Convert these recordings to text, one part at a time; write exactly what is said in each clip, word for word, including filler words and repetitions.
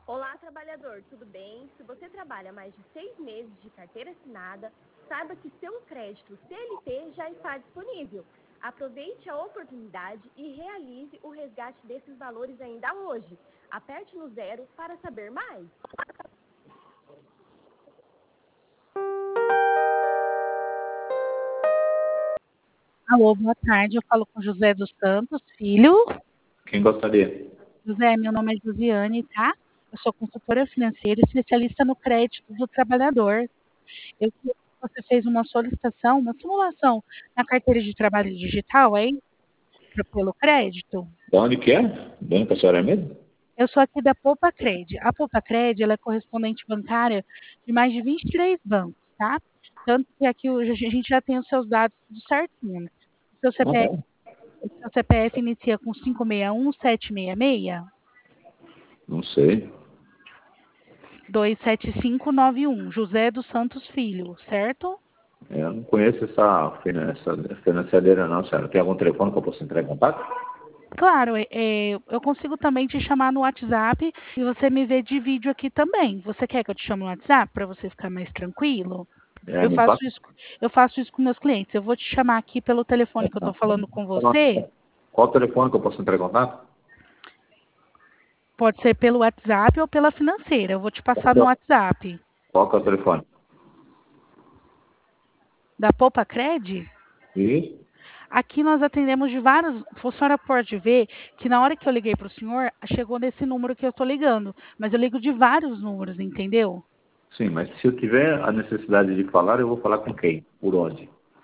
Olá, trabalhador, tudo bem? Se você trabalha mais de seis meses de carteira assinada, saiba que seu crédito C L T já está disponível. Aproveite a oportunidade e realize o resgate desses valores ainda hoje. Aperte no zero para saber mais. Alô, boa tarde. Eu falo com José dos Santos, filho. Quem gostaria? José, meu nome é Josiane, tá? Eu sou consultora financeira e especialista no crédito do trabalhador. Eu vi que você fez uma solicitação, uma simulação na carteira de trabalho digital, hein? Pra- Pelo crédito. De onde que é? De onde que a senhora é mesmo? Eu sou aqui da Poupa Cred. A Poupa Cred, ela é correspondente bancária de mais de vinte e três bancos, tá? Tanto que aqui hoje a gente já tem os seus dados tudo certinho. O seu Ah, C P F, é? o seu C P F inicia com cinco seis um, sete seis seis? Não sei. dois sete cinco nove um, José dos Santos Filho, certo? Eu não conheço essa, finan- essa financiadeira não, senhora. Tem algum telefone que eu possa entrar em contato? Claro, é, é, eu consigo também te chamar no WhatsApp e você me vê de vídeo aqui também. Você quer que eu te chame no WhatsApp para você ficar mais tranquilo? É, Eu me faço passa. isso, eu faço isso com meus clientes. Eu vou te chamar aqui pelo telefone que eu estou falando com você. Qual o telefone que eu posso entrar em contato? Pode ser pelo WhatsApp ou pela financeira. Eu vou te passar no WhatsApp. Qual que é o telefone? Da Poupa Cred? E? Aqui nós atendemos de vários. A senhora pode ver que na hora que eu liguei para o senhor, chegou nesse número que eu estou ligando. Mas eu ligo de vários números, entendeu? Sim, mas se eu tiver a necessidade de falar, eu vou falar com quem? Por onde?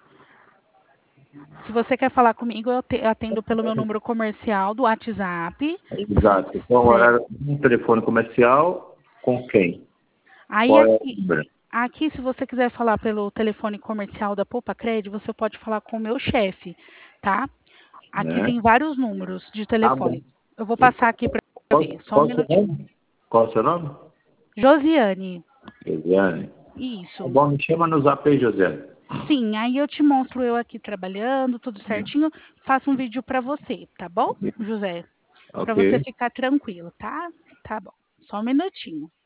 Se você quer falar comigo, eu te- eu atendo pelo meu número comercial do WhatsApp. Exato. Então, Certo. era um telefone comercial com quem? Aí Qual é o aqui, número? aqui, se você quiser falar pelo telefone comercial da Poupa Cred, você pode falar com o meu chefe, tá? Aqui Né? tem vários números de Tá bom. telefone. Eu vou E passar aqui para qual, ver, só um qual o seu minutinho. nome? Qual o seu nome? Josiane, Josiane. Tá isso. bom, me chama no zap aí, Josiane. Sim, aí eu te mostro eu aqui trabalhando, tudo certinho. Faço um vídeo para você, tá bom, José? Para Ok. você ficar tranquilo, tá? Tá bom. Só um minutinho.